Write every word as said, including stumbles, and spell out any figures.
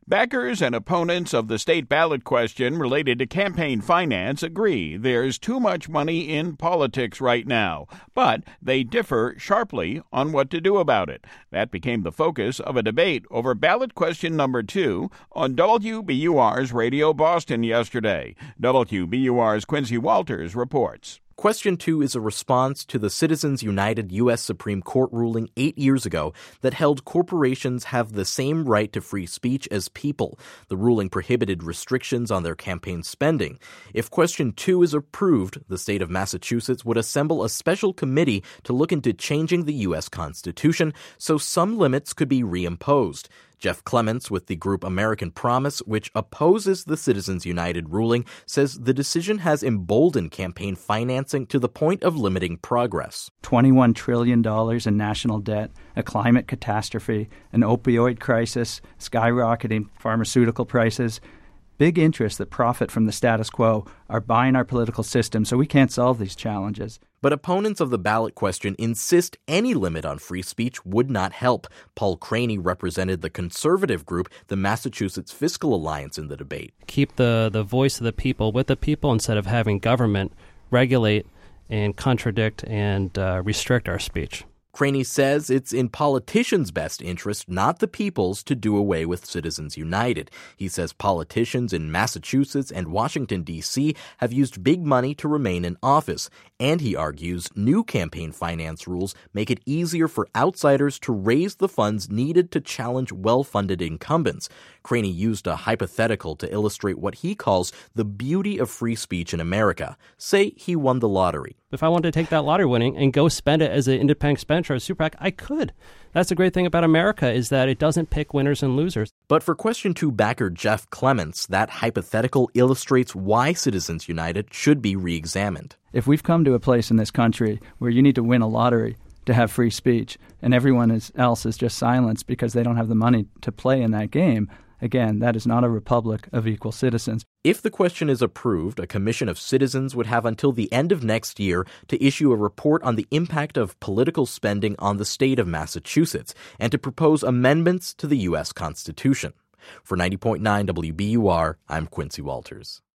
Backers and opponents of the state ballot question related to campaign finance agree there's too much money in politics right now, but they differ sharply on what to do about it. That became the focus of a debate over ballot question number two on W B U R's Radio Boston yesterday. W B U R's Quincy Walters reports. Question two is a response to the Citizens United U S Supreme Court ruling eight years ago that held corporations have the same right to free speech as people. The ruling prohibited restrictions on their campaign spending. If question two is approved, the state of Massachusetts would assemble a special committee to look into changing the U S Constitution so some limits could be reimposed. Jeff Clements with the group American Promise, which opposes the Citizens United ruling, says the decision has emboldened campaign financing to the point of limiting progress. twenty-one trillion dollars in national debt, a climate catastrophe, an opioid crisis, skyrocketing pharmaceutical prices. Big interests that profit from the status quo are buying our political system, so we can't solve these challenges. But opponents of the ballot question insist any limit on free speech would not help. Paul Craney represented the conservative group, the Massachusetts Fiscal Alliance, in the debate. Keep the, the voice of the people with the people instead of having government regulate and contradict and uh, restrict our speech. Craney says it's in politicians' best interest, not the people's, to do away with Citizens United. He says politicians in Massachusetts and Washington, D C have used big money to remain in office. And he argues new campaign finance rules make it easier for outsiders to raise the funds needed to challenge well-funded incumbents. Craney used a hypothetical to illustrate what he calls the beauty of free speech in America. Say he won the lottery. If I wanted to take that lottery winning and go spend it as an independent expenditure or a super PAC, I could. That's the great thing about America is that it doesn't pick winners and losers. But for question two backer Jeff Clements, that hypothetical illustrates why Citizens United should be re-examined. If we've come to a place in this country where you need to win a lottery to have free speech and everyone is, else is just silenced because they don't have the money to play in that game, again, that is not a republic of equal citizens. If the question is approved, a commission of citizens would have until the end of next year to issue a report on the impact of political spending on the state of Massachusetts and to propose amendments to the U S Constitution. For ninety point nine W B U R, I'm Quincy Walters.